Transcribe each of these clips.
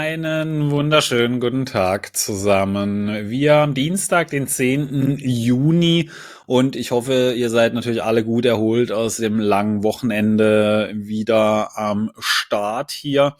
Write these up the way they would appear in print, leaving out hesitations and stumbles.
Einen wunderschönen guten Tag zusammen. Wir haben Dienstag, den 10. Juni und ich hoffe, ihr seid natürlich alle gut erholt aus dem langen Wochenende wieder am Start hier.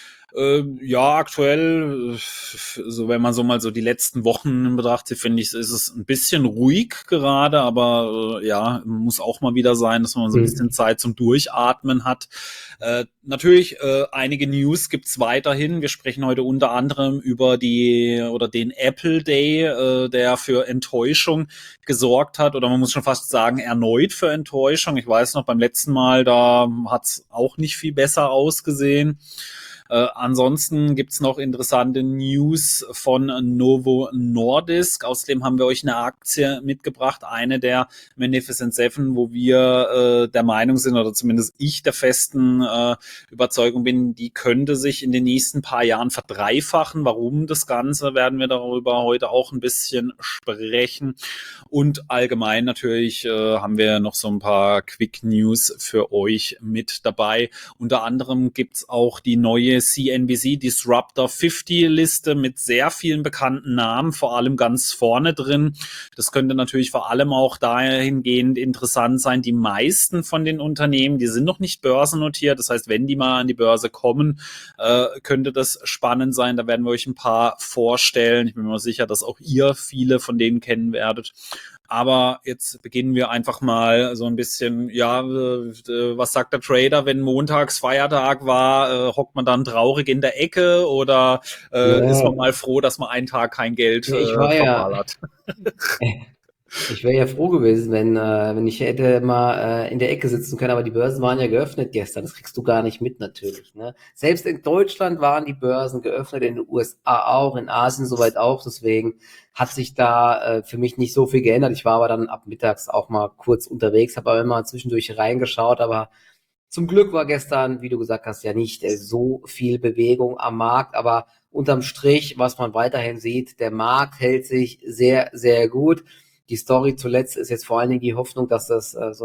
Ja, aktuell, so wenn man so mal so die letzten Wochen betrachtet, finde ich, ist es ein bisschen ruhig gerade, aber ja, muss auch mal wieder sein, dass man so ein bisschen Mhm. Zeit zum Durchatmen hat. Natürlich, einige News gibt's weiterhin. Wir sprechen heute unter anderem über die oder den Apple Day, der für Enttäuschung gesorgt hat, oder man muss schon fast sagen, erneut für Enttäuschung. Ich weiß noch, beim letzten Mal, da hat's auch nicht viel besser ausgesehen. Ansonsten gibt's noch interessante News von Novo Nordisk. Außerdem haben wir euch eine Aktie mitgebracht, eine der Magnificent Seven, wo wir der Meinung sind, oder zumindest ich der festen Überzeugung bin, die könnte sich in den nächsten paar Jahren verdreifachen. Warum das Ganze, werden wir darüber heute auch ein bisschen sprechen. Und allgemein natürlich haben wir noch so ein paar Quick News für euch mit dabei. Unter anderem gibt's auch die neue CNBC Disruptor 50 Liste mit sehr vielen bekannten Namen, vor allem ganz vorne drin. Das könnte natürlich vor allem auch dahingehend interessant sein. Die meisten von den Unternehmen, die sind noch nicht börsennotiert. Das heißt, wenn die mal an die Börse kommen, könnte das spannend sein. Da werden wir euch ein paar vorstellen. Ich bin mir sicher, dass auch ihr viele von denen kennen werdet. Aber jetzt beginnen wir einfach mal so ein bisschen, ja, was sagt der Trader, wenn montags Feiertag war, hockt man dann traurig in der Ecke oder ist man Ja, mal froh, dass man einen Tag kein Geld ja, ich war ja, verballert? ich wäre ja froh gewesen, wenn ich hätte mal in der Ecke sitzen können, aber die Börsen waren ja geöffnet gestern. Das kriegst du gar nicht mit natürlich, ne? Selbst in Deutschland waren die Börsen geöffnet, in den USA auch, in Asien soweit auch. Deswegen hat sich da für mich nicht so viel geändert. Ich war aber dann ab mittags auch mal kurz unterwegs, habe aber immer zwischendurch reingeschaut, aber zum Glück war gestern, wie du gesagt hast, ja nicht so viel Bewegung am Markt, aber unterm Strich, was man weiterhin sieht, der Markt hält sich sehr, sehr gut. Die Story zuletzt ist jetzt vor allen Dingen die Hoffnung, dass es so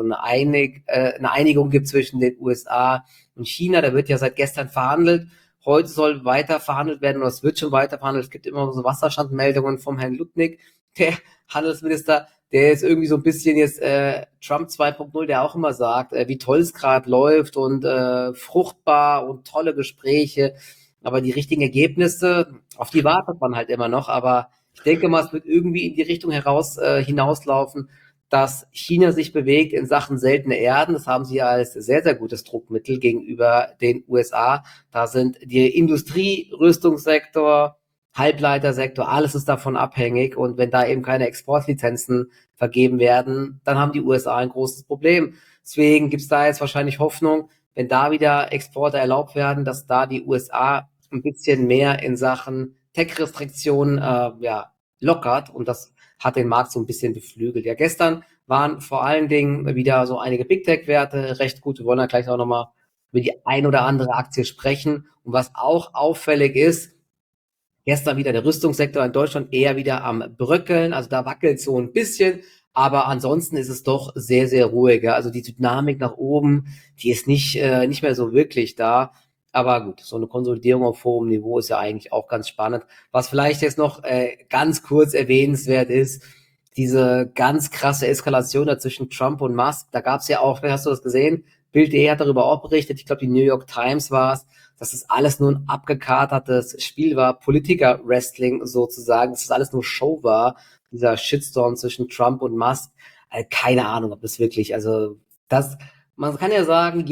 eine Einigung gibt zwischen den USA und China. Da wird ja seit gestern verhandelt. Heute soll weiter verhandelt werden oder es wird schon weiter verhandelt. Es gibt immer so Wasserstandmeldungen vom Herrn Ludwig, der Handelsminister, der ist irgendwie so ein bisschen jetzt Trump 2.0, der auch immer sagt, wie toll es gerade läuft und fruchtbar und tolle Gespräche. Aber die richtigen Ergebnisse, auf die wartet man halt immer noch. Aber ich denke mal, es wird irgendwie in die Richtung hinauslaufen, dass China sich bewegt in Sachen seltene Erden. Das haben sie ja als sehr, sehr gutes Druckmittel gegenüber den USA. Da sind die Industrie, Rüstungssektor, Halbleitersektor, alles ist davon abhängig. Und wenn da eben keine Exportlizenzen vergeben werden, dann haben die USA ein großes Problem. Deswegen gibt es da jetzt wahrscheinlich Hoffnung, wenn da wieder Exporte erlaubt werden, dass da die USA ein bisschen mehr in Sachen Tech-Restriktionen ja, lockert. Und das hat den Markt so ein bisschen beflügelt. Ja, gestern waren vor allen Dingen wieder so einige Big Tech-Werte recht gut. Wir wollen ja gleich auch nochmal über die ein oder andere Aktie sprechen. Und was auch auffällig ist, gestern wieder der Rüstungssektor in Deutschland eher wieder am Bröckeln. Also da wackelt so ein bisschen. Aber ansonsten ist es doch sehr, sehr ruhig. Ja. Also die Dynamik nach oben, die ist nicht mehr so wirklich da. Aber gut, so eine Konsolidierung auf hohem Niveau ist ja eigentlich auch ganz spannend. Was vielleicht jetzt noch ganz kurz erwähnenswert ist, diese ganz krasse Eskalation da zwischen Trump und Musk. Da gab es ja auch, hast du das gesehen? Bild.de hat darüber auch berichtet. Ich glaube, die New York Times war es, dass es alles nur ein abgekatertes Spiel war, Politiker-Wrestling sozusagen, dass es alles nur Show war, dieser Shitstorm zwischen Trump und Musk. Keine Ahnung, ob das wirklich, also das, man kann ja sagen,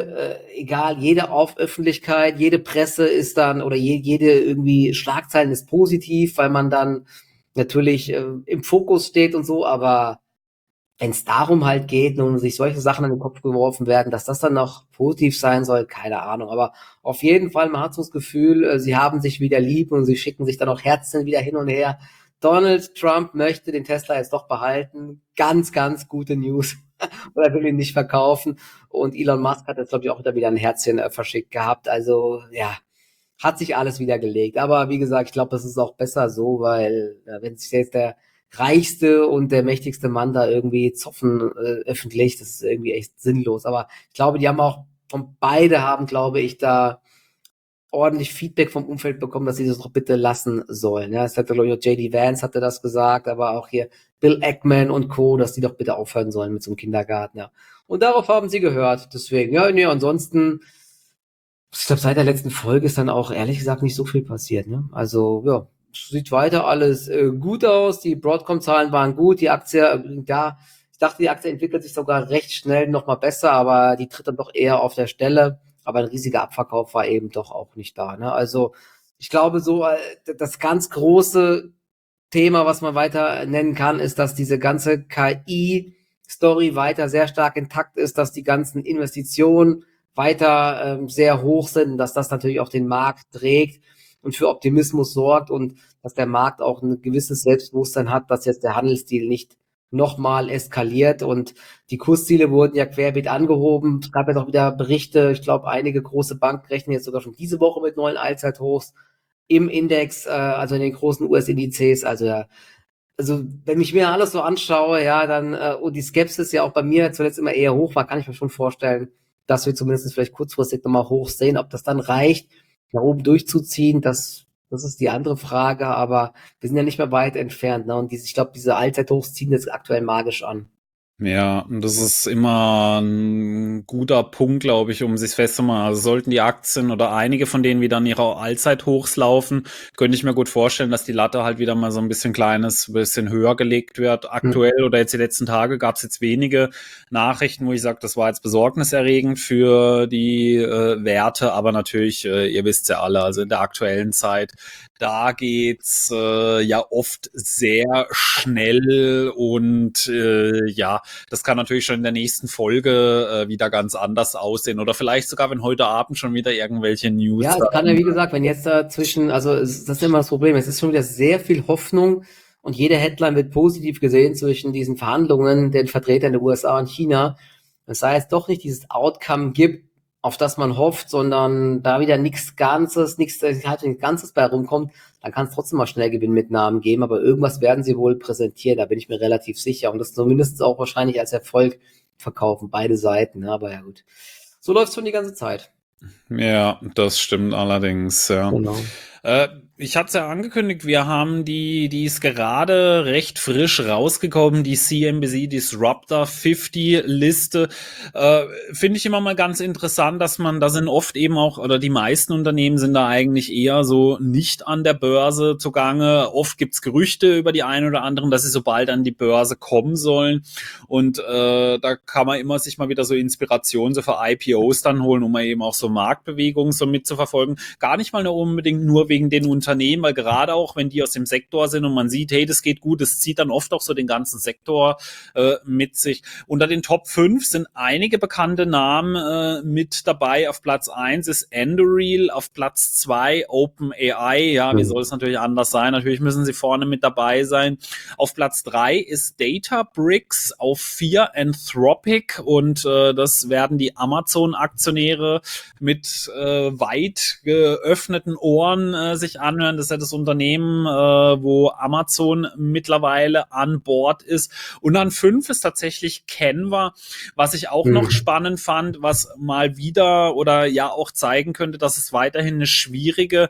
egal, jede Öffentlichkeit, jede Presse ist dann, oder jede irgendwie Schlagzeilen ist positiv, weil man dann natürlich im Fokus steht und so, aber wenn es darum halt geht und sich solche Sachen in den Kopf geworfen werden, dass das dann noch positiv sein soll, keine Ahnung. Aber auf jeden Fall, man hat so das Gefühl, sie haben sich wieder lieb und sie schicken sich dann auch Herzen wieder hin und her. Donald Trump möchte den Tesla jetzt doch behalten. Ganz, ganz gute News. Oder will ihn nicht verkaufen. Und Elon Musk hat jetzt, glaube ich, auch wieder ein Herzchen verschickt gehabt. Also, ja, hat sich alles wieder gelegt. Aber wie gesagt, ich glaube, das ist auch besser so, weil wenn sich jetzt der reichste und der mächtigste Mann da irgendwie zoffen öffentlich, das ist irgendwie echt sinnlos. Aber ich glaube, die haben auch, und beide haben, glaube ich, da ordentlich Feedback vom Umfeld bekommen, dass sie das doch bitte lassen sollen. Ja, es hatte, glaube ich, auch J.D. Vance hatte das gesagt, aber auch hier Bill Ackman und Co., dass die doch bitte aufhören sollen mit so einem Kindergarten, ja. Und darauf haben sie gehört. Deswegen, ja, nee, ansonsten, ich glaube, seit der letzten Folge ist dann auch ehrlich gesagt nicht so viel passiert, ne? Also, ja, sieht weiter alles gut aus. Die Broadcom-Zahlen waren gut. Die Aktie, ja, ich dachte, die Aktie entwickelt sich sogar recht schnell nochmal besser, aber die tritt dann doch eher auf der Stelle. Aber ein riesiger Abverkauf war eben doch auch nicht da, ne? Also, ich glaube, so das ganz große Thema, was man weiter nennen kann, ist, dass diese ganze KI-Story weiter sehr stark intakt ist, dass die ganzen Investitionen weiter sehr hoch sind und dass das natürlich auch den Markt trägt und für Optimismus sorgt und dass der Markt auch ein gewisses Selbstbewusstsein hat, dass jetzt der Handelsstil nicht nochmal eskaliert und die Kursziele wurden ja querbeet angehoben. Es gab ja doch wieder Berichte, ich glaube, einige große Banken rechnen jetzt sogar schon diese Woche mit neuen Allzeithochs im Index, also in den großen US-Indizes, also ja, also wenn ich mir alles so anschaue, ja, dann und die Skepsis ja auch bei mir zuletzt immer eher hoch war, kann ich mir schon vorstellen, dass wir zumindest vielleicht kurzfristig nochmal hoch sehen. Ob das dann reicht, nach oben durchzuziehen, das ist die andere Frage, aber wir sind ja nicht mehr weit entfernt, ne? Und ich glaube, diese Allzeithochs ziehen jetzt aktuell magisch an. Ja, und das ist immer ein guter Punkt, glaube ich, um sich festzumachen. Also sollten die Aktien oder einige von denen wieder an ihre Allzeithochs laufen, könnte ich mir gut vorstellen, dass die Latte halt wieder mal so ein bisschen höher gelegt wird. Aktuell oder jetzt die letzten Tage gab es jetzt wenige Nachrichten, wo ich sage, das war jetzt besorgniserregend für die Werte, aber natürlich, ihr wisst ja alle, also in der aktuellen Zeit, da geht's ja oft sehr schnell und ja, das kann natürlich schon in der nächsten Folge wieder ganz anders aussehen. Oder vielleicht sogar, wenn heute Abend schon wieder irgendwelche News Ja, es kann ja, wie gesagt, wenn jetzt dazwischen, das ist immer das Problem, es ist schon wieder sehr viel Hoffnung und jede Headline wird positiv gesehen zwischen diesen Verhandlungen, den Vertretern der USA und China. Es sei jetzt doch nicht dieses Outcome gibt, auf das man hofft, sondern da wieder nichts Ganzes, nichts Ganzes bei rumkommt, dann kann es trotzdem mal schnell Gewinnmitnahmen geben, aber irgendwas werden sie wohl präsentieren, da bin ich mir relativ sicher und das zumindest auch wahrscheinlich als Erfolg verkaufen, beide Seiten, ne? Aber ja gut. So läuft's schon die ganze Zeit. Ja, das stimmt allerdings, ja. Genau. Ich hatte es ja angekündigt, wir haben die ist gerade recht frisch rausgekommen, die CNBC Disruptor 50 Liste. Finde ich immer mal ganz interessant, da sind oft eben auch, oder die meisten Unternehmen sind da eigentlich eher so nicht an der Börse zugange. Oft gibt's Gerüchte über die einen oder anderen, dass sie so bald an die Börse kommen sollen. Und da kann man immer sich mal wieder so Inspiration so für IPOs dann holen, um mal eben auch so Marktbewegungen so mitzuverfolgen. Gar nicht mal nur unbedingt nur wegen den Unternehmen, weil gerade auch, wenn die aus dem Sektor sind und man sieht, hey, das geht gut, das zieht dann oft auch so den ganzen Sektor mit sich. Unter den Top 5 sind einige bekannte Namen mit dabei. Auf Platz 1 ist Anduril, auf Platz 2 OpenAI. Ja, wie soll es natürlich anders sein? Natürlich müssen sie vorne mit dabei sein. Auf Platz 3 ist Databricks, auf 4 Anthropic und das werden die Amazon-Aktionäre mit weit geöffneten Ohren sich anhören. Das ist ja das Unternehmen, wo Amazon mittlerweile an Bord ist. Und an 5 ist tatsächlich Canva, was ich auch noch spannend fand, was mal wieder oder ja auch zeigen könnte, dass es weiterhin eine schwierige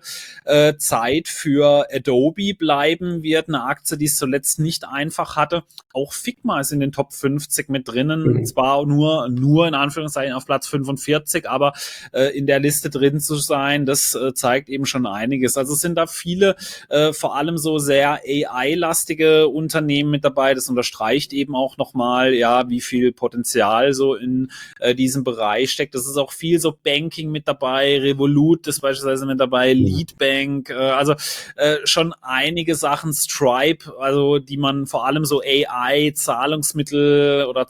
Zeit für Adobe bleiben wird. Eine Aktie, die es zuletzt nicht einfach hatte. Auch Figma ist in den Top 50 mit drinnen. Zwar nur in Anführungszeichen auf Platz 45, aber in der Liste drin zu sein, das zeigt eben schon einiges. Also es sind da viele, vor allem so sehr AI-lastige Unternehmen mit dabei. Das unterstreicht eben auch nochmal, ja, wie viel Potenzial so in diesem Bereich steckt. Das ist auch viel so Banking mit dabei, Revolut ist beispielsweise mit dabei, Leadbank, also schon einige Sachen, Stripe, also die man vor allem so AI, Zahlungsmittel oder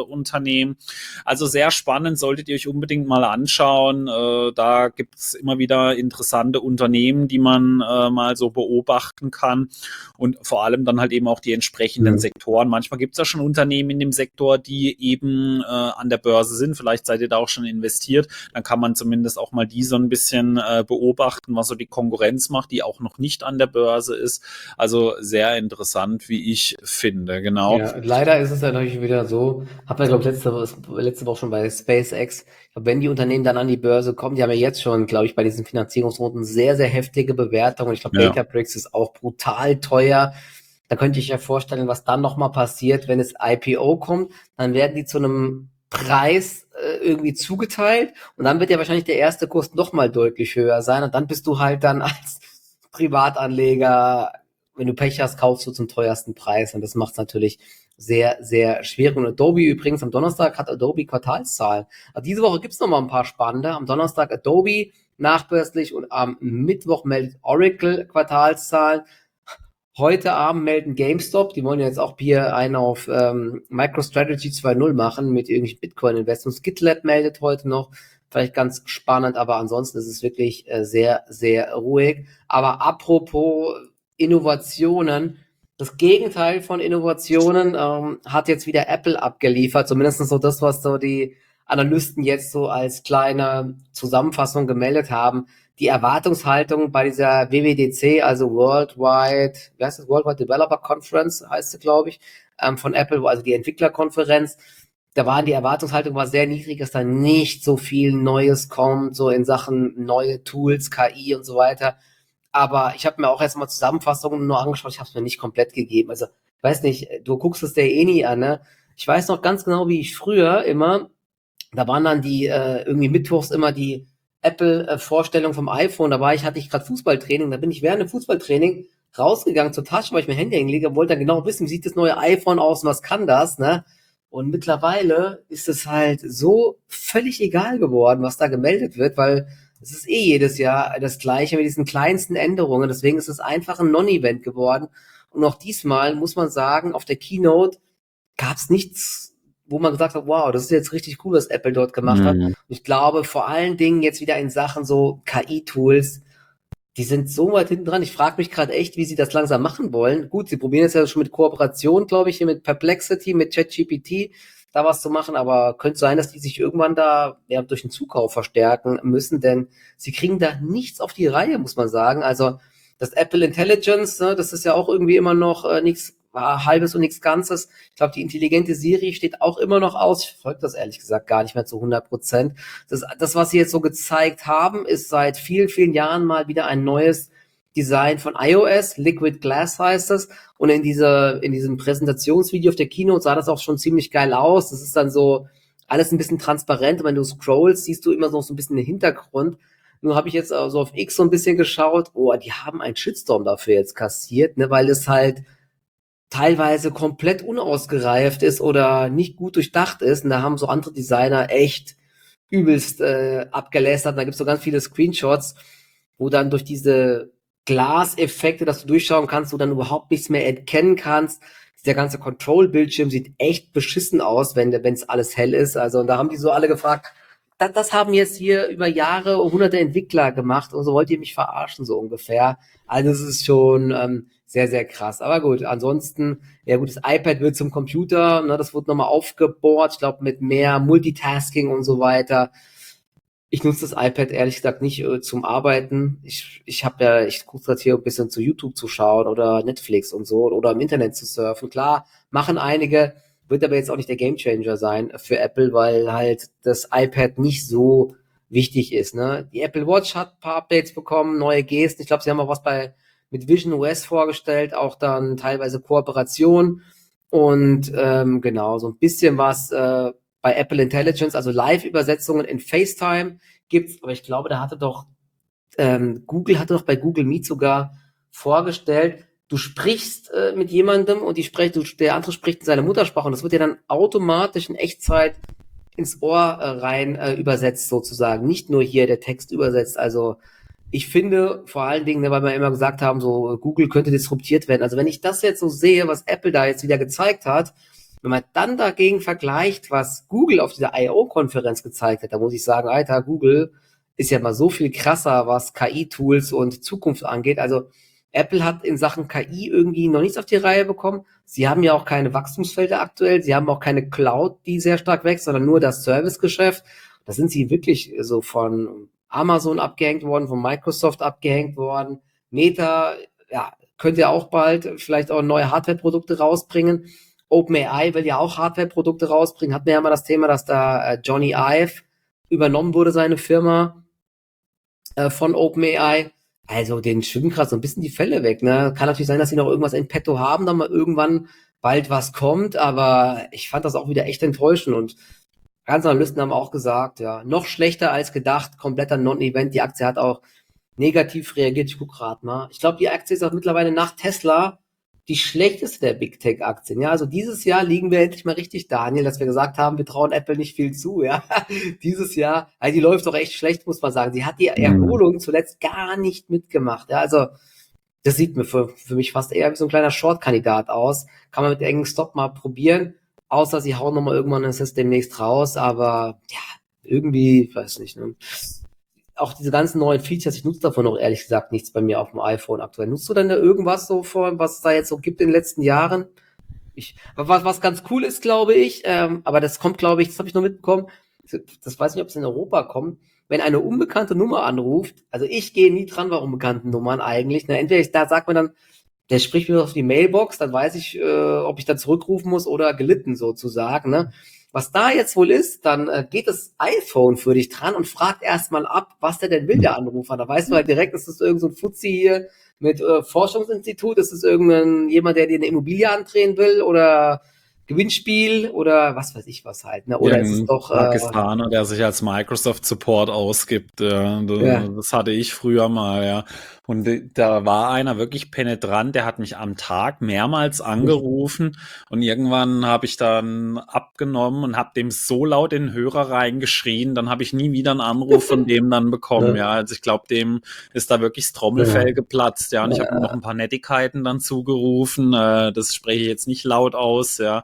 Zahlungsabwicklungsunternehmen, also sehr spannend, solltet ihr euch unbedingt mal anschauen. Da gibt es immer wieder sehr interessante Unternehmen, die man mal so beobachten kann und vor allem dann halt eben auch die entsprechenden Sektoren. Manchmal gibt es ja schon Unternehmen in dem Sektor, die eben an der Börse sind. Vielleicht seid ihr da auch schon investiert. Dann kann man zumindest auch mal die so ein bisschen beobachten, was so die Konkurrenz macht, die auch noch nicht an der Börse ist. Also sehr interessant, wie ich finde, genau. Ja, leider ist es ja natürlich wieder so, hat man, glaube ich, letzte Woche schon bei SpaceX, ich glaub, wenn die Unternehmen dann an die Börse kommen, die haben ja jetzt schon, glaube ich, bei diesen Finanzierungsrunden sehr, sehr heftige Bewertungen. Ich glaube, Ja. Databricks ist auch brutal teuer. Da könnte ich ja vorstellen, was dann nochmal passiert, wenn es IPO kommt, dann werden die zu einem Preis irgendwie zugeteilt und dann wird ja wahrscheinlich der erste Kurs nochmal deutlich höher sein und dann bist du halt dann als Privatanleger, wenn du Pech hast, kaufst du zum teuersten Preis und das macht es natürlich sehr, sehr schwierig. Und Adobe übrigens, am Donnerstag hat Adobe Quartalszahlen. Also diese Woche gibt's noch mal ein paar spannende. Am Donnerstag Adobe nachbörslich und am Mittwoch meldet Oracle Quartalszahlen. Heute Abend melden GameStop, die wollen jetzt auch hier einen auf MicroStrategy 2.0 machen mit irgendwelchen Bitcoin-Investments. GitLab meldet heute noch, vielleicht ganz spannend, aber ansonsten ist es wirklich sehr, sehr ruhig. Aber apropos Innovationen, das Gegenteil von Innovationen hat jetzt wieder Apple abgeliefert, zumindest so das, was so die Analysten jetzt so als kleine Zusammenfassung gemeldet haben. Die Erwartungshaltung bei dieser WWDC, also Worldwide Developer Conference heißt sie, glaube ich, von Apple, also die Entwicklerkonferenz, da waren die Erwartungshaltung war sehr niedrig, dass da nicht so viel Neues kommt, so in Sachen neue Tools, KI und so weiter. Aber ich habe mir auch erstmal Zusammenfassungen nur angeschaut, ich habe es mir nicht komplett gegeben. Also, ich weiß nicht, du guckst es dir eh nie an, ne? Ich weiß noch ganz genau, wie ich früher immer, da waren dann die irgendwie mittwochs immer die Apple-Vorstellung vom iPhone. Hatte ich gerade Fußballtraining, da bin ich während dem Fußballtraining rausgegangen zur Tasche, weil ich mein Handy hingelegt habe, wollte dann genau wissen, wie sieht das neue iPhone aus und was kann das, ne? Und mittlerweile ist es halt so völlig egal geworden, was da gemeldet wird, weil es ist eh jedes Jahr das Gleiche mit diesen kleinsten Änderungen. Deswegen ist es einfach ein Non-Event geworden. Und auch diesmal muss man sagen, auf der Keynote gab es nichts, wo man gesagt hat, wow, das ist jetzt richtig cool, was Apple dort gemacht hat. Und ich glaube, vor allen Dingen jetzt wieder in Sachen so KI-Tools, die sind so weit hinten dran. Ich frage mich gerade echt, wie sie das langsam machen wollen. Gut, sie probieren es ja schon mit Kooperation, glaube ich, hier mit Perplexity, mit ChatGPT, da was zu machen, aber könnte sein, dass die sich irgendwann da durch den Zukauf verstärken müssen, denn sie kriegen da nichts auf die Reihe, muss man sagen. Also das Apple Intelligence, ne, das ist ja auch irgendwie immer noch nichts Halbes und nichts Ganzes. Ich glaube, die intelligente Siri steht auch immer noch aus. Ich folge das ehrlich gesagt gar nicht mehr zu 100%. Das, was sie jetzt so gezeigt haben, ist seit vielen, vielen Jahren mal wieder ein neues Design von iOS. Liquid Glass heißt es. Und in diesem Präsentationsvideo auf der Keynote sah das auch schon ziemlich geil aus. Das ist dann so alles ein bisschen transparent. Und wenn du scrollst, siehst du immer noch so ein bisschen den Hintergrund. Nur habe ich jetzt so auf X so ein bisschen geschaut. Oh, die haben einen Shitstorm dafür jetzt kassiert, ne, weil es halt teilweise komplett unausgereift ist oder nicht gut durchdacht ist. Und da haben so andere Designer echt übelst abgelästert. Und da gibt es so ganz viele Screenshots, wo dann durch diese Glaseffekte, dass du durchschauen kannst, wo dann überhaupt nichts mehr erkennen kannst. Der ganze Control-Bildschirm sieht echt beschissen aus, wenn es alles hell ist. Also, und da haben die so alle gefragt, das haben jetzt hier über Jahre hunderte Entwickler gemacht und so wollt ihr mich verarschen, so ungefähr. Also es ist schon sehr, sehr krass. Aber gut, ansonsten, ja gut, das iPad wird zum Computer, ne, das wird nochmal aufgebohrt, ich glaube mit mehr Multitasking und so weiter. Ich nutze das iPad ehrlich gesagt nicht zum Arbeiten. Ich gucke das hier ein bisschen zu YouTube zu schauen oder Netflix und so oder im Internet zu surfen. Klar, machen einige, wird aber jetzt auch nicht der Gamechanger sein für Apple, weil halt das iPad nicht so wichtig ist. Ne? Die Apple Watch hat ein paar Updates bekommen, neue Gesten. Ich glaube, sie haben auch was mit Vision OS vorgestellt, auch dann teilweise Kooperation und genau, so ein bisschen was bei Apple Intelligence, also Live-Übersetzungen in FaceTime gibt's, aber ich glaube, Google hatte doch bei Google Meet sogar vorgestellt, du sprichst mit jemandem und der andere spricht in seiner Muttersprache und das wird dir dann automatisch in Echtzeit ins Ohr rein übersetzt sozusagen, nicht nur hier der Text übersetzt. Also ich finde vor allen Dingen, weil wir immer gesagt haben, so Google könnte disruptiert werden. Also wenn ich das jetzt so sehe, was Apple da jetzt wieder gezeigt hat, wenn man dann dagegen vergleicht, was Google auf dieser I.O.-Konferenz gezeigt hat, da muss ich sagen, Alter, Google ist ja mal so viel krasser, was KI-Tools und Zukunft angeht. Also Apple hat in Sachen KI irgendwie noch nichts auf die Reihe bekommen. Sie haben ja auch keine Wachstumsfelder aktuell. Sie haben auch keine Cloud, die sehr stark wächst, sondern nur das Servicegeschäft. Da sind sie wirklich so von Amazon abgehängt worden, von Microsoft abgehängt worden. Meta, ja, könnte ja auch bald vielleicht auch neue Hardware-Produkte rausbringen. OpenAI will ja auch Hardware-Produkte rausbringen. Hatten wir ja mal das Thema, dass da Johnny Ive übernommen wurde, seine Firma von OpenAI. Also den schwimmen gerade so ein bisschen die Fälle weg. Ne? Kann natürlich sein, dass sie noch irgendwas in petto haben, dann mal irgendwann bald was kommt, aber ich fand das auch wieder echt enttäuschend und ganz Analysten haben auch gesagt, ja, noch schlechter als gedacht, kompletter Non-Event. Die Aktie hat auch negativ reagiert. Ich gucke gerade mal. Ich glaube, die Aktie ist auch mittlerweile nach Tesla die schlechteste der Big Tech Aktien. Ja, also dieses Jahr liegen wir endlich mal richtig, Daniel, dass wir gesagt haben, wir trauen Apple nicht viel zu. Ja, dieses Jahr, also die läuft doch echt schlecht, muss man sagen. Sie hat die Erholung zuletzt gar nicht mitgemacht. Ja, also das sieht mir für mich fast eher wie so ein kleiner Short-Kandidat aus. Kann man mit engen Stop mal probieren. Außer sie hauen nochmal irgendwann das ist demnächst raus. Aber ja, irgendwie, ich weiß nicht. Ne? Auch diese ganzen neuen Features, ich nutze davon auch ehrlich gesagt nichts bei mir auf dem iPhone aktuell. Nutzt du denn da irgendwas so von, was es da jetzt so gibt in den letzten Jahren? Was ganz cool ist, glaube ich, aber das kommt, glaube ich, das habe ich noch mitbekommen, das weiß nicht, ob es in Europa kommt, wenn eine unbekannte Nummer anruft, also ich gehe nie dran bei unbekannten Nummern eigentlich, ne? Entweder da sagt man dann, der spricht mir auf die Mailbox, dann weiß ich, ob ich da zurückrufen muss oder gelitten sozusagen, ne? Was da jetzt wohl ist, dann geht das iPhone für dich dran und fragt erstmal ab, was der denn will, der Anrufer. Da weißt du halt direkt, ist das irgend so ein Fuzzi hier mit Forschungsinstitut, ist das jemand, der dir eine Immobilie andrehen will oder Gewinnspiel oder was weiß ich was halt. Ne? Oder ist es doch Pakistaner, der sich als Microsoft Support ausgibt. Ja. Das hatte ich früher mal, ja. Und da war einer wirklich penetrant, der hat mich am Tag mehrmals angerufen und irgendwann habe ich dann abgenommen und habe dem so laut in den Hörer reingeschrien, dann habe ich nie wieder einen Anruf von dem dann bekommen, ja. Also ich glaube, dem ist da wirklich das Trommelfell geplatzt, ja. Und ich habe ihm noch ein paar Nettigkeiten dann zugerufen, das spreche ich jetzt nicht laut aus, ja.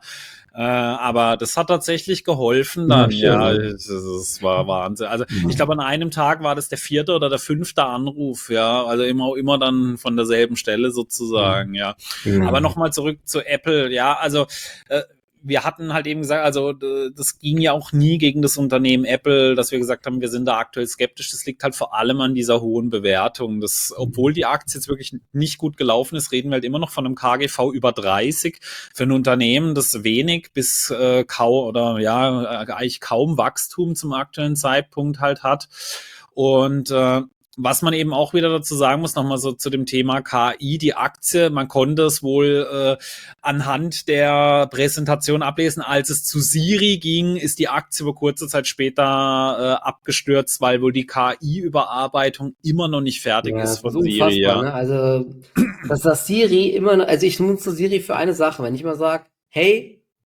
Aber das hat tatsächlich geholfen dann, ja, das war Wahnsinn. Also ich glaube, an einem Tag war das der 4. oder der 5. Anruf, ja, also immer dann von derselben Stelle sozusagen, ja. Aber nochmal zurück zu Apple, ja, also wir hatten halt eben gesagt, also das ging ja auch nie gegen das Unternehmen Apple, dass wir gesagt haben, wir sind da aktuell skeptisch. Das liegt halt vor allem an dieser hohen Bewertung. Das, obwohl die Aktie jetzt wirklich nicht gut gelaufen ist, reden wir halt immer noch von einem KGV über 30 für ein Unternehmen, das wenig bis kaum oder ja eigentlich kaum Wachstum zum aktuellen Zeitpunkt halt hat. Und was man eben auch wieder dazu sagen muss, nochmal so zu dem Thema KI, die Aktie, man konnte es wohl anhand der Präsentation ablesen, als es zu Siri ging, ist die Aktie wohl kurze Zeit später abgestürzt, weil wohl die KI-Überarbeitung immer noch nicht fertig ist von Siri. Ja. Ne? Also, dass das Siri immer noch, also ich nutze Siri für eine Sache, wenn ich mal sage, hey,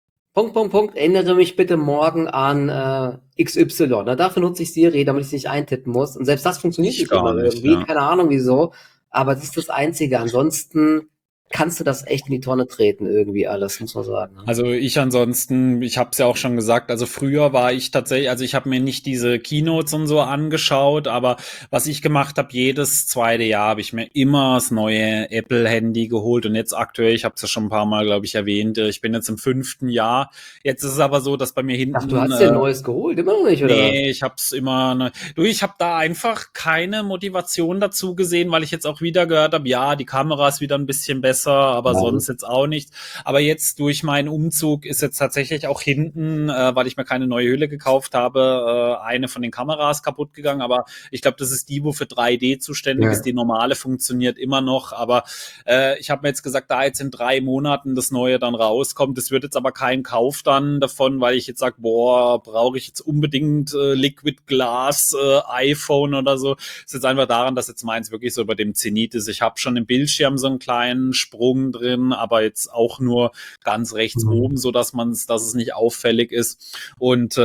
erinnere mich bitte morgen an XY. Na, dafür nutze ich Siri, damit ich es nicht eintippen muss. Und selbst das funktioniert nicht immer irgendwie. Ja. Keine Ahnung wieso. Aber das ist das Einzige. Ansonsten kannst du das echt in die Tonne treten irgendwie alles, muss man sagen. Also ich ansonsten, ich habe es ja auch schon gesagt, also früher war ich tatsächlich, also ich habe mir nicht diese Keynotes und so angeschaut, aber was ich gemacht habe, jedes zweite Jahr habe ich mir immer das neue Apple-Handy geholt und jetzt aktuell, ich habe es ja schon ein paar Mal, glaube ich, erwähnt, ich bin jetzt im 5. Jahr. Jetzt ist es aber so, dass bei mir hinten... Ach, du hast dir ein neues geholt, immer noch nicht, oder? Nee, ich habe es immer... ich habe da einfach keine Motivation dazu gesehen, weil ich jetzt auch wieder gehört habe, ja, die Kamera ist wieder ein bisschen besser, aber sonst jetzt auch nicht. Aber jetzt durch meinen Umzug ist jetzt tatsächlich auch hinten, weil ich mir keine neue Hülle gekauft habe, eine von den Kameras kaputt gegangen. Aber ich glaube, das ist die, wo für 3D zuständig ist. Die normale funktioniert immer noch. Aber ich habe mir jetzt gesagt, da jetzt in 3 Monaten das Neue dann rauskommt. Das wird jetzt aber kein Kauf dann davon, weil ich jetzt sage, boah, brauche ich jetzt unbedingt Liquid Glass iPhone oder so. Das ist jetzt einfach daran, dass jetzt meins wirklich so über dem Zenit ist. Ich habe schon im Bildschirm so einen kleinen Sprung drin, aber jetzt auch nur ganz rechts oben, so dass es nicht auffällig ist. Und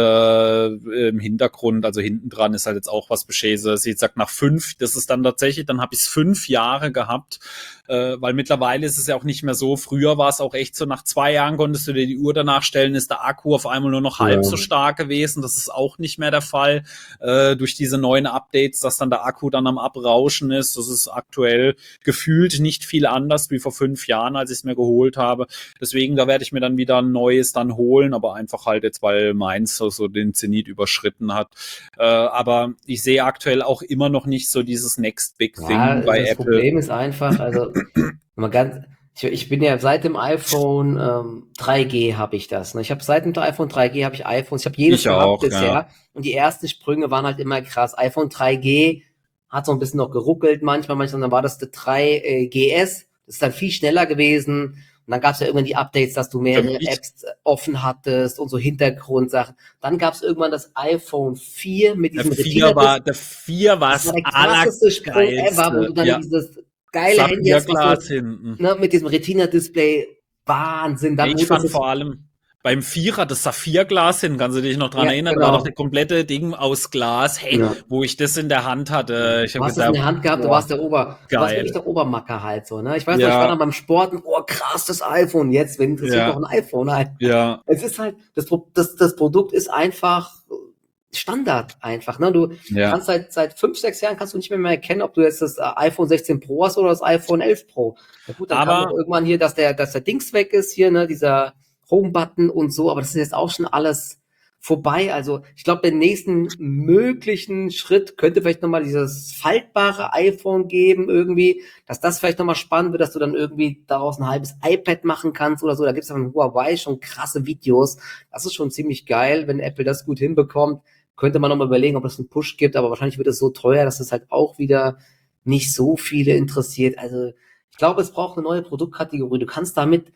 im Hintergrund, also hinten dran, ist halt jetzt auch was Beschäse. Sie sagt nach 5, das ist dann tatsächlich, dann habe ich es 5 Jahre gehabt. weil mittlerweile ist es ja auch nicht mehr so. Früher war es auch echt so, nach 2 Jahren konntest du dir die Uhr danach stellen, ist der Akku auf einmal nur noch halb so stark gewesen. Das ist auch nicht mehr der Fall durch diese neuen Updates, dass dann der Akku dann am Abrauschen ist. Das ist aktuell gefühlt nicht viel anders wie vor 5 Jahren, als ich es mir geholt habe. Deswegen, da werde ich mir dann wieder ein neues dann holen, aber einfach halt jetzt, weil meins so den Zenit überschritten hat. Aber ich sehe aktuell auch immer noch nicht so dieses Next Big Thing bei das Apple. Problem ist einfach, also ich bin ja seit dem iPhone 3G habe ich das. Ne? Ich habe seit dem iPhone 3G habe ich iPhones, ich habe jedes gehabt bisher. Ja. Und die ersten Sprünge waren halt immer krass. iPhone 3G hat so ein bisschen noch geruckelt manchmal, dann war das der 3GS, das ist dann viel schneller gewesen. Und dann gab es ja irgendwann die Updates, dass du mehrere Apps offen hattest und so Hintergrundsachen. Dann gab es irgendwann das iPhone 4 mit diesem Retina-Display. Der 4 war das krasseste Sprung ever, wo du dann dieses geile Handy hast, hinten. Ne, mit diesem Retina-Display. Wahnsinn. Dann ich fand vor allem beim Vierer das Saphirglas hin, kannst du dich noch dran erinnern? Genau. Da war doch das komplette Ding aus Glas. Hey, wo ich das in der Hand hatte. Du hast es in der Hand gehabt, du warst der du warst wirklich der Obermacker halt so, ne? Ich weiß noch, ich war dann beim Sporten, krass, das iPhone. Jetzt, wenn interessiert noch ein iPhone halt. Ja. Es ist halt, das Produkt ist einfach Standard einfach, ne? Du kannst seit 5, 6 Jahren kannst du nicht mehr erkennen, ob du jetzt das iPhone 16 Pro hast oder das iPhone 11 Pro. Ja gut, dann kam irgendwann hier, dass der Dings weg ist, hier, ne, dieser Home-Button und so, aber das ist jetzt auch schon alles vorbei. Also ich glaube, den nächsten möglichen Schritt könnte vielleicht nochmal dieses faltbare iPhone geben irgendwie, dass das vielleicht nochmal spannend wird, dass du dann irgendwie daraus ein halbes iPad machen kannst oder so. Da gibt es von Huawei schon krasse Videos. Das ist schon ziemlich geil, wenn Apple das gut hinbekommt. Könnte man nochmal überlegen, ob es einen Push gibt, aber wahrscheinlich wird es so teuer, dass es halt auch wieder nicht so viele interessiert. Also ich glaube, es braucht eine neue Produktkategorie. Du kannst damit,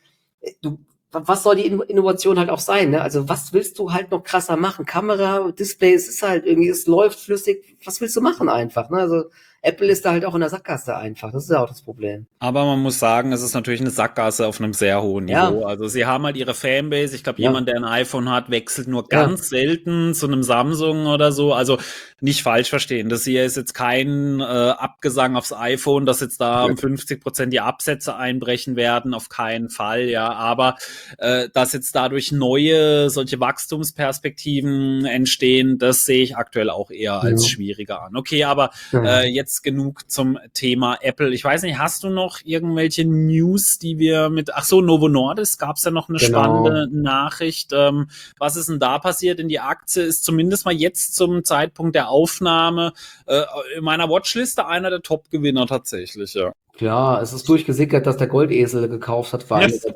was soll die Innovation halt auch sein, ne? Also was willst du halt noch krasser machen? Kamera, Display, es ist halt irgendwie, es läuft flüssig. Was willst du machen einfach, ne? Also Apple ist da halt auch in der Sackgasse einfach. Das ist ja auch das Problem. Aber man muss sagen, es ist natürlich eine Sackgasse auf einem sehr hohen Niveau. Ja. Also sie haben halt ihre Fanbase. Ich glaube, jemand, der ein iPhone hat, wechselt nur ganz selten zu einem Samsung oder so. Also nicht falsch verstehen. Das hier ist jetzt kein Abgesang aufs iPhone, dass jetzt da um 50% die Absätze einbrechen werden. Auf keinen Fall, ja. Aber dass jetzt dadurch neue solche Wachstumsperspektiven entstehen, das sehe ich aktuell auch eher als schwieriger an. Okay, aber jetzt genug zum Thema Apple. Ich weiß nicht, hast du noch irgendwelche News, die wir Novo Nordisk, gab es ja noch eine spannende Nachricht. Was ist denn da passiert? In die Aktie ist zumindest mal jetzt zum Zeitpunkt der Aufnahme in meiner Watchliste einer der Top-Gewinner tatsächlich, ja. Ja, es ist durchgesickert, dass der Goldesel gekauft hat.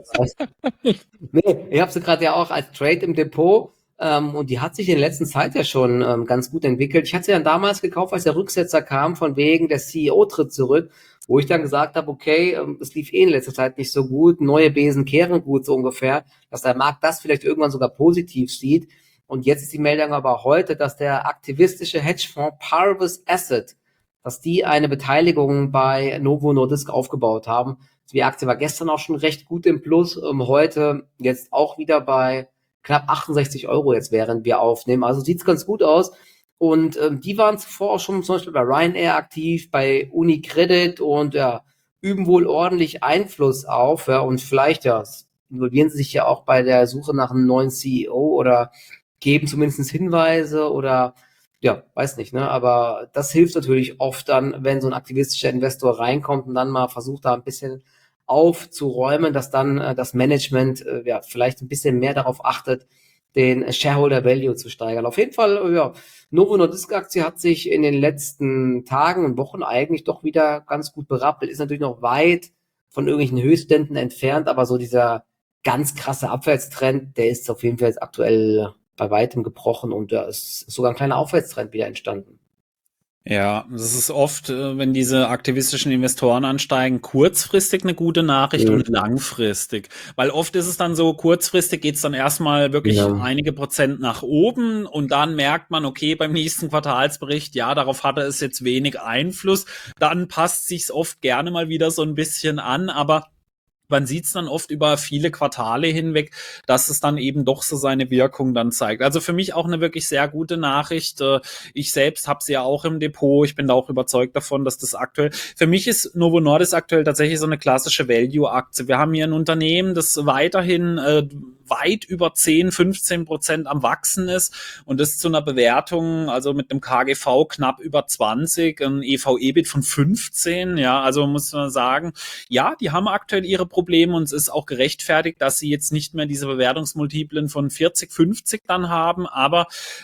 Nee, ich habe sie gerade ja auch als Trade im Depot. Und die hat sich in der letzten Zeit ja schon ganz gut entwickelt. Ich hatte sie dann damals gekauft, als der Rücksetzer kam, von wegen der CEO tritt zurück, wo ich dann gesagt habe, okay, es lief in letzter Zeit nicht so gut, neue Besen kehren gut, so ungefähr, dass der Markt das vielleicht irgendwann sogar positiv sieht. Und jetzt ist die Meldung aber heute, dass der aktivistische Hedgefonds Paribas Asset, dass die eine Beteiligung bei Novo Nordisk aufgebaut haben. Die Aktie war gestern auch schon recht gut im Plus, heute jetzt auch wieder bei knapp 68 € jetzt, während wir aufnehmen. Also sieht's ganz gut aus. Und die waren zuvor auch schon zum Beispiel bei Ryanair aktiv, bei UniCredit und üben wohl ordentlich Einfluss auf. Ja, und vielleicht involvieren sie sich ja auch bei der Suche nach einem neuen CEO oder geben zumindest Hinweise oder weiß nicht, ne? Aber das hilft natürlich oft dann, wenn so ein aktivistischer Investor reinkommt und dann mal versucht, da ein bisschen aufzuräumen, dass dann das Management vielleicht ein bisschen mehr darauf achtet, den Shareholder Value zu steigern. Auf jeden Fall, Novo Nordisk Aktie hat sich in den letzten Tagen und Wochen eigentlich doch wieder ganz gut berappelt. Ist natürlich noch weit von irgendwelchen Höchstständen entfernt, aber so dieser ganz krasse Abwärtstrend, der ist auf jeden Fall jetzt aktuell bei weitem gebrochen und da ist sogar ein kleiner Aufwärtstrend wieder entstanden. Ja, das ist oft, wenn diese aktivistischen Investoren ansteigen, kurzfristig eine gute Nachricht und langfristig. Weil oft ist es dann so, kurzfristig geht's dann erstmal wirklich einige Prozent nach oben und dann merkt man, okay, beim nächsten Quartalsbericht, darauf hatte es jetzt wenig Einfluss. Dann passt sich's oft gerne mal wieder so ein bisschen an, aber man sieht es dann oft über viele Quartale hinweg, dass es dann eben doch so seine Wirkung dann zeigt. Also für mich auch eine wirklich sehr gute Nachricht. Ich selbst habe sie ja auch im Depot. Ich bin da auch überzeugt davon, dass das aktuell, für mich ist Novo Nordisk aktuell tatsächlich so eine klassische Value-Aktie. Wir haben hier ein Unternehmen, das weiterhin weit über 10-15% am Wachsen ist und das zu einer Bewertung, also mit einem KGV knapp über 20, ein EV-EBIT von 15, ja, also muss man sagen, ja, die haben aktuell ihre Probleme und es ist auch gerechtfertigt, dass sie jetzt nicht mehr diese Bewertungsmultiplen von 40, 50 dann haben, aber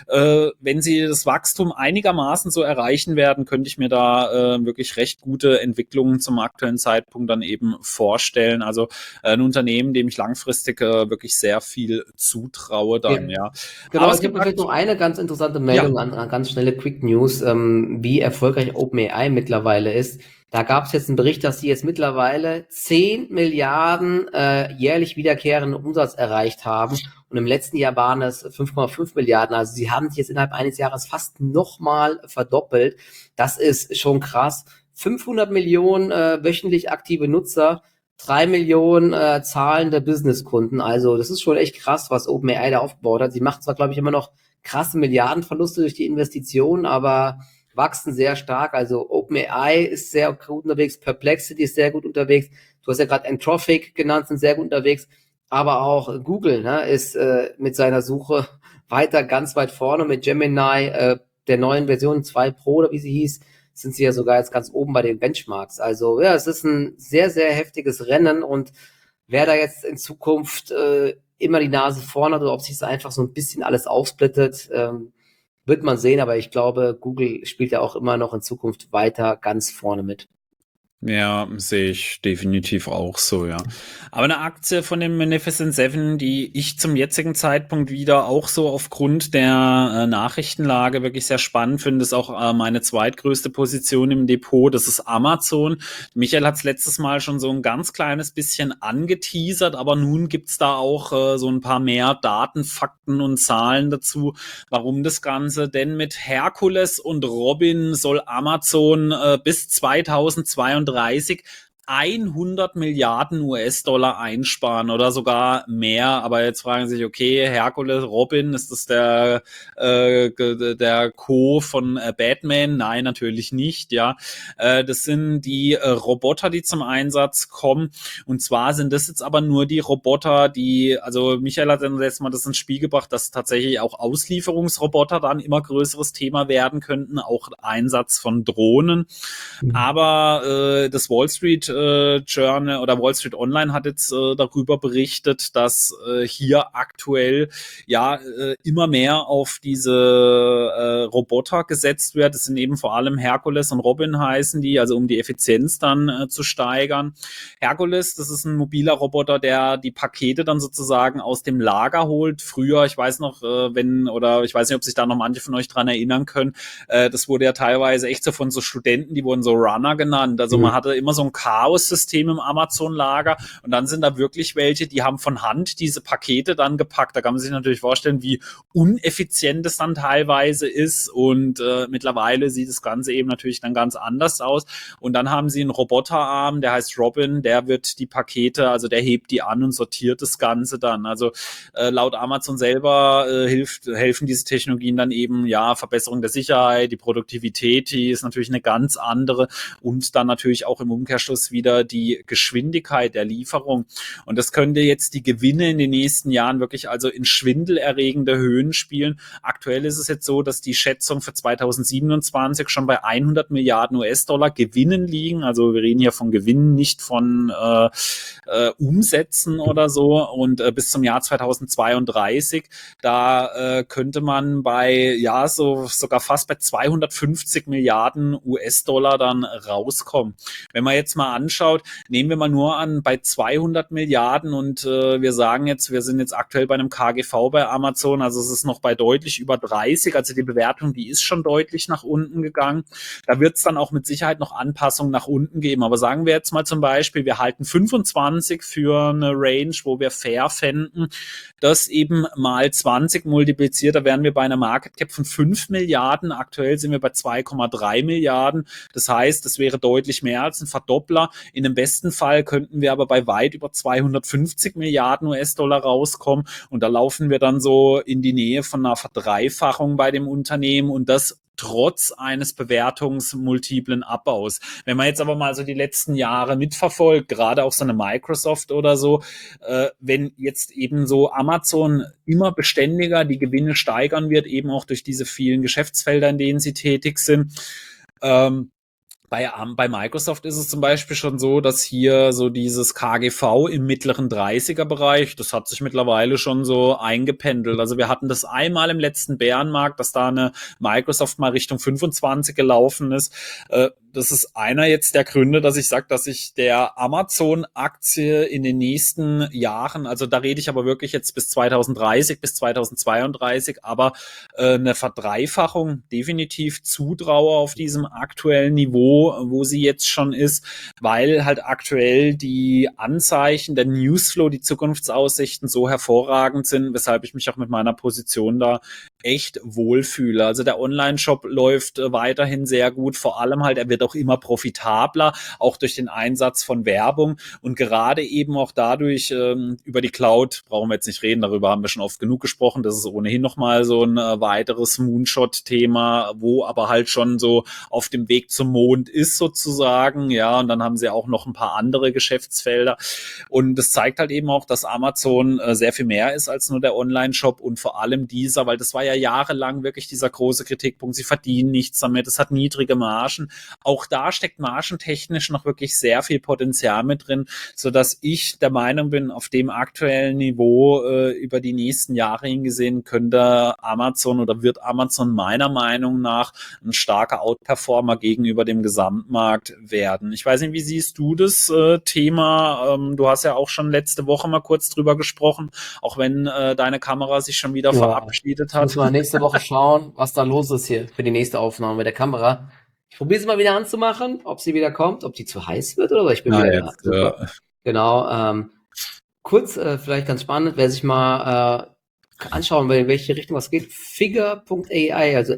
wenn sie das Wachstum einigermaßen so erreichen werden, könnte ich mir da wirklich recht gute Entwicklungen zum aktuellen Zeitpunkt dann eben vorstellen. Also ein Unternehmen, dem ich langfristig wirklich sehr viel zutraue dann, ja. Genau, Aber es gibt vielleicht noch eine ganz interessante Meldung an ganz schnelle Quick News, wie erfolgreich OpenAI mittlerweile ist. Da gab es jetzt einen Bericht, dass sie jetzt mittlerweile 10 Milliarden jährlich wiederkehrenden Umsatz erreicht haben. Und im letzten Jahr waren es 5,5 Milliarden. Also sie haben sich jetzt innerhalb eines Jahres fast nochmal verdoppelt. Das ist schon krass. 500 Millionen wöchentlich aktive Nutzer, 3 Millionen zahlende Businesskunden. Also das ist schon echt krass, was OpenAI da aufgebaut hat. Sie macht zwar, glaube ich, immer noch krasse Milliardenverluste durch die Investitionen, aber wachsen sehr stark. Also OpenAI ist sehr gut unterwegs, Perplexity ist sehr gut unterwegs. Du hast ja gerade Anthropic genannt, sind sehr gut unterwegs. Aber auch Google ist mit seiner Suche weiter ganz weit vorne. Mit Gemini, der neuen Version 2 Pro oder wie sie hieß, sind sie ja sogar jetzt ganz oben bei den Benchmarks. Also ja, es ist ein sehr, sehr heftiges Rennen und wer da jetzt in Zukunft immer die Nase vorne hat oder ob sich das einfach so ein bisschen alles aufsplittet, wird man sehen. Aber ich glaube, Google spielt ja auch immer noch in Zukunft weiter ganz vorne mit. Ja, sehe ich definitiv auch so, ja. Aber eine Aktie von dem Magnificent Seven, die ich zum jetzigen Zeitpunkt wieder auch so aufgrund der Nachrichtenlage wirklich sehr spannend finde, ist auch meine zweitgrößte Position im Depot, das ist Amazon. Michael hat es letztes Mal schon so ein ganz kleines bisschen angeteasert, aber nun gibt's da auch so ein paar mehr Daten, Fakten und Zahlen dazu, warum das Ganze. Denn mit Herkules und Robin soll Amazon bis 2032 100 Milliarden US-Dollar einsparen oder sogar mehr. Aber jetzt fragen Sie sich, okay, Herkules, Robin, ist das der Co. von Batman? Nein, natürlich nicht, ja. Das sind die Roboter, die zum Einsatz kommen. Und zwar sind das jetzt aber nur die Roboter, die, also Michael hat dann letztes Mal das ins Spiel gebracht, dass tatsächlich auch Auslieferungsroboter dann immer größeres Thema werden könnten, auch Einsatz von Drohnen. Aber das Wall Street Journal oder Wall Street Online hat jetzt darüber berichtet, dass hier aktuell ja immer mehr auf diese Roboter gesetzt wird. Es sind eben vor allem Herkules und Robin heißen die, also um die Effizienz dann zu steigern. Herkules, das ist ein mobiler Roboter, der die Pakete dann sozusagen aus dem Lager holt. Früher, ich weiß noch, ich weiß nicht, ob sich da noch manche von euch dran erinnern können, das wurde ja teilweise echt so von so Studenten, die wurden so Runner genannt. Also man hatte immer so ein Chaos-System im Amazon-Lager und dann sind da wirklich welche, die haben von Hand diese Pakete dann gepackt. Da kann man sich natürlich vorstellen, wie uneffizient es dann teilweise ist und mittlerweile sieht das Ganze eben natürlich dann ganz anders aus. Und dann haben sie einen Roboterarm, der heißt Robin, der wird die Pakete, also der hebt die an und sortiert das Ganze dann. Also laut Amazon selber helfen diese Technologien dann eben, ja, Verbesserung der Sicherheit, die Produktivität, die ist natürlich eine ganz andere und dann natürlich auch im Umkehrschluss wieder die Geschwindigkeit der Lieferung. Und das könnte jetzt die Gewinne in den nächsten Jahren wirklich also in schwindelerregende Höhen spielen. Aktuell ist es jetzt so, dass die Schätzung für 2027 schon bei 100 Milliarden US-Dollar Gewinnen liegen. Also wir reden hier von Gewinnen, nicht von Umsätzen oder so. Und bis zum Jahr 2032, da könnte man bei, ja, so sogar fast bei 250 Milliarden US-Dollar dann rauskommen. Wenn man jetzt mal anschaut, nehmen wir mal nur an, bei 200 Milliarden und wir sagen jetzt, wir sind jetzt aktuell bei einem KGV bei Amazon, also es ist noch bei deutlich über 30, also die Bewertung, die ist schon deutlich nach unten gegangen. Da wird es dann auch mit Sicherheit noch Anpassungen nach unten geben, aber sagen wir jetzt mal zum Beispiel, wir halten 25 für eine Range, wo wir fair fänden, das eben mal 20 multipliziert, da wären wir bei einer Market Cap von 5 Milliarden, aktuell sind wir bei 2,3 Milliarden, das heißt, das wäre deutlich mehr als ein Verdoppler In dem besten Fall könnten wir aber bei weit über 250 Milliarden US-Dollar rauskommen. Und da laufen wir dann so in die Nähe von einer Verdreifachung bei dem Unternehmen und das trotz eines bewertungsmultiplen Abbaus. Wenn man jetzt aber mal so die letzten Jahre mitverfolgt, gerade auch so eine Microsoft oder so, wenn jetzt eben so Amazon immer beständiger die Gewinne steigern wird, eben auch durch diese vielen Geschäftsfelder, in denen sie tätig sind, bei Microsoft ist es zum Beispiel schon so, dass hier so dieses KGV im mittleren 30er-Bereich, das hat sich mittlerweile schon so eingependelt. Also wir hatten das einmal im letzten Bärenmarkt, dass da eine Microsoft mal Richtung 25 gelaufen ist. Das ist einer jetzt der Gründe, dass ich sage, dass ich der Amazon-Aktie in den nächsten Jahren, also da rede ich aber wirklich jetzt bis 2030, bis 2032, aber eine Verdreifachung definitiv zutraue auf diesem aktuellen Niveau, wo sie jetzt schon ist, weil halt aktuell die Anzeichen, der Newsflow, die Zukunftsaussichten so hervorragend sind, weshalb ich mich auch mit meiner Position da echt wohlfühle. Also der Online-Shop läuft weiterhin sehr gut, vor allem halt, er wird auch immer profitabler, auch durch den Einsatz von Werbung und gerade eben auch dadurch über die Cloud, brauchen wir jetzt nicht reden, darüber haben wir schon oft genug gesprochen, das ist ohnehin nochmal so ein weiteres Moonshot-Thema, wo aber halt schon so auf dem Weg zum Mond ist sozusagen, ja, und dann haben sie auch noch ein paar andere Geschäftsfelder und das zeigt halt eben auch, dass Amazon sehr viel mehr ist als nur der Online-Shop und vor allem dieser, weil das war ja jahrelang wirklich dieser große Kritikpunkt, sie verdienen nichts damit, es hat niedrige Margen. Auch da steckt margentechnisch noch wirklich sehr viel Potenzial mit drin, sodass ich der Meinung bin, auf dem aktuellen Niveau über die nächsten Jahre hingesehen könnte Amazon oder wird Amazon meiner Meinung nach ein starker Outperformer gegenüber dem Gesamtmarkt werden. Ich weiß nicht, wie siehst du das Thema? Du hast ja auch schon letzte Woche mal kurz drüber gesprochen, auch wenn deine Kamera sich schon wieder verabschiedet hat. Müssen wir nächste Woche schauen, was da los ist hier für die nächste Aufnahme mit der Kamera. Ich probiere sie mal wieder anzumachen, ob sie wieder kommt, ob die zu heiß wird oder so. Ich bin wieder da. Super. Genau. Kurz, vielleicht ganz spannend, wer sich mal anschauen will, in welche Richtung was geht. Figure.ai, also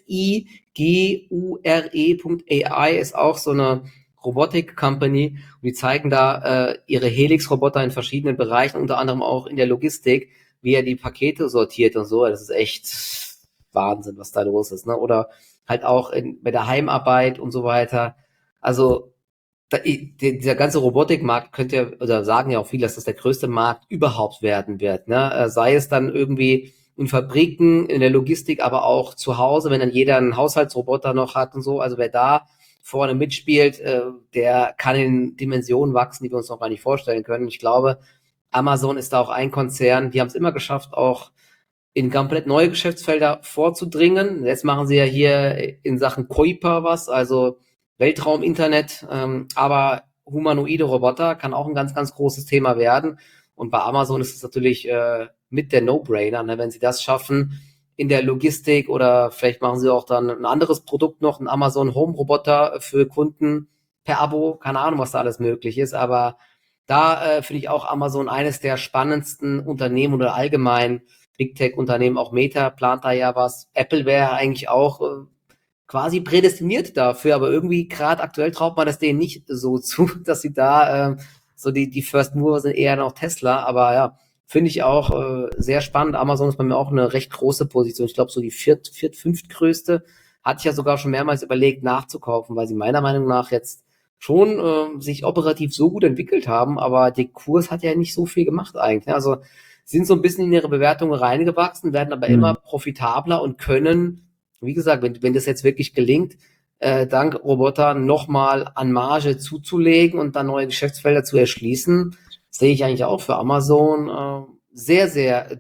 Figure.ai ist auch so eine Robotik-Company und die zeigen da ihre Helix-Roboter in verschiedenen Bereichen, unter anderem auch in der Logistik, wie er die Pakete sortiert und so. Das ist echt Wahnsinn, was da los ist, ne? Oder halt auch bei der Heimarbeit und so weiter. Also dieser ganze Robotikmarkt könnte ja, oder sagen ja auch viele, dass das der größte Markt überhaupt werden wird, ne? Sei es dann irgendwie in Fabriken, in der Logistik, aber auch zu Hause, wenn dann jeder einen Haushaltsroboter noch hat und so. Also wer da vorne mitspielt, der kann in Dimensionen wachsen, die wir uns noch gar nicht vorstellen können. Ich glaube, Amazon ist da auch ein Konzern, die haben es immer geschafft, auch in komplett neue Geschäftsfelder vorzudringen. Jetzt machen sie ja hier in Sachen Kuiper was, also Weltraum-Internet, aber humanoide Roboter kann auch ein ganz, ganz großes Thema werden. Und bei Amazon ist es natürlich mit der No-Brainer, ne, wenn sie das schaffen in der Logistik oder vielleicht machen sie auch dann ein anderes Produkt noch, ein Amazon Home Roboter für Kunden per Abo, keine Ahnung, was da alles möglich ist, aber da finde ich auch Amazon eines der spannendsten Unternehmen oder allgemein Big Tech-Unternehmen, auch Meta plant da ja was. Apple wäre eigentlich auch quasi prädestiniert dafür, aber irgendwie gerade aktuell traut man das denen nicht so zu, dass sie da so die First Mover sind, eher noch Tesla, aber ja, finde ich auch sehr spannend. Amazon ist bei mir auch eine recht große Position. Ich glaube, so die fünftgrößte. Hatte ich ja sogar schon mehrmals überlegt, nachzukaufen, weil sie meiner Meinung nach jetzt schon sich operativ so gut entwickelt haben, aber der Kurs hat ja nicht so viel gemacht eigentlich. Also sind so ein bisschen in ihre Bewertungen reingewachsen, werden aber immer profitabler und können, wie gesagt, wenn das jetzt wirklich gelingt, dank Roboter nochmal an Marge zuzulegen und dann neue Geschäftsfelder zu erschließen, sehe ich eigentlich auch für Amazon sehr, sehr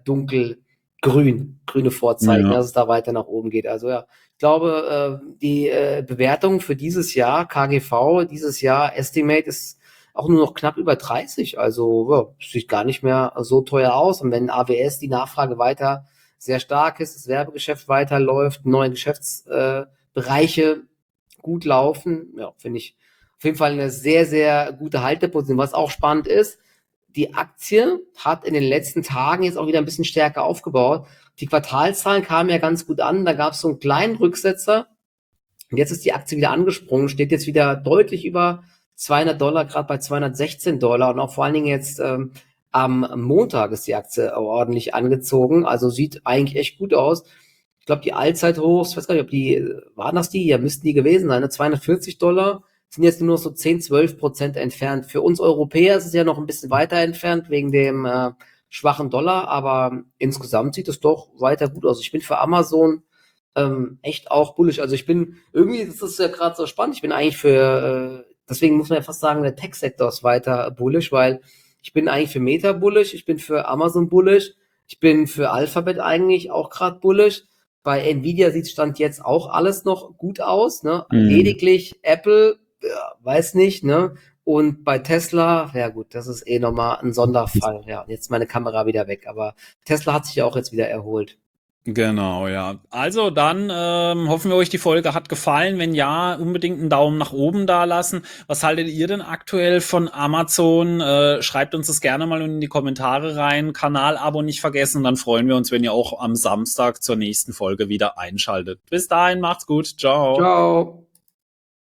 grüne Vorzeichen, dass es da weiter nach oben geht. Also ja, ich glaube, die Bewertung für dieses Jahr, KGV, dieses Jahr Estimate ist auch nur noch knapp über 30. Also ja, sieht gar nicht mehr so teuer aus. Und wenn AWS die Nachfrage weiter sehr stark ist, das Werbegeschäft weiterläuft, neue Geschäftsbereiche gut laufen, ja, finde ich auf jeden Fall eine sehr, sehr gute Halteposition. Was auch spannend ist, die Aktie hat in den letzten Tagen jetzt auch wieder ein bisschen stärker aufgebaut. Die Quartalszahlen kamen ja ganz gut an, da gab es so einen kleinen Rücksetzer. Und jetzt ist die Aktie wieder angesprungen, steht jetzt wieder deutlich über $200, gerade bei $216 und auch vor allen Dingen jetzt am Montag ist die Aktie ordentlich angezogen, also sieht eigentlich echt gut aus. Ich glaube, die Allzeithochs, ich weiß gar nicht, ob die, waren das die? Ja, müssten die gewesen sein, ne? $240 sind jetzt nur noch so 10-12% entfernt. Für uns Europäer ist es ja noch ein bisschen weiter entfernt wegen dem schwachen Dollar, aber insgesamt sieht es doch weiter gut aus. Ich bin für Amazon echt auch bullish. Also ich bin, irgendwie das ist ja gerade so spannend, ich bin eigentlich für, deswegen muss man ja fast sagen, der Tech-Sektor ist weiter bullish, weil ich bin eigentlich für Meta bullish, ich bin für Amazon bullish, ich bin für Alphabet eigentlich auch gerade bullish. Bei Nvidia sieht Stand jetzt auch alles noch gut aus, ne? Lediglich Apple, weiß nicht, ne? Und bei Tesla, ja gut, das ist eh nochmal ein Sonderfall. Ja, jetzt meine Kamera wieder weg, aber Tesla hat sich ja auch jetzt wieder erholt. Genau, ja. Also dann hoffen wir, euch die Folge hat gefallen. Wenn ja, unbedingt einen Daumen nach oben da lassen. Was haltet ihr denn aktuell von Amazon? Schreibt uns das gerne mal in die Kommentare rein. Kanal-Abo nicht vergessen. Dann freuen wir uns, wenn ihr auch am Samstag zur nächsten Folge wieder einschaltet. Bis dahin, macht's gut. Ciao. Ciao.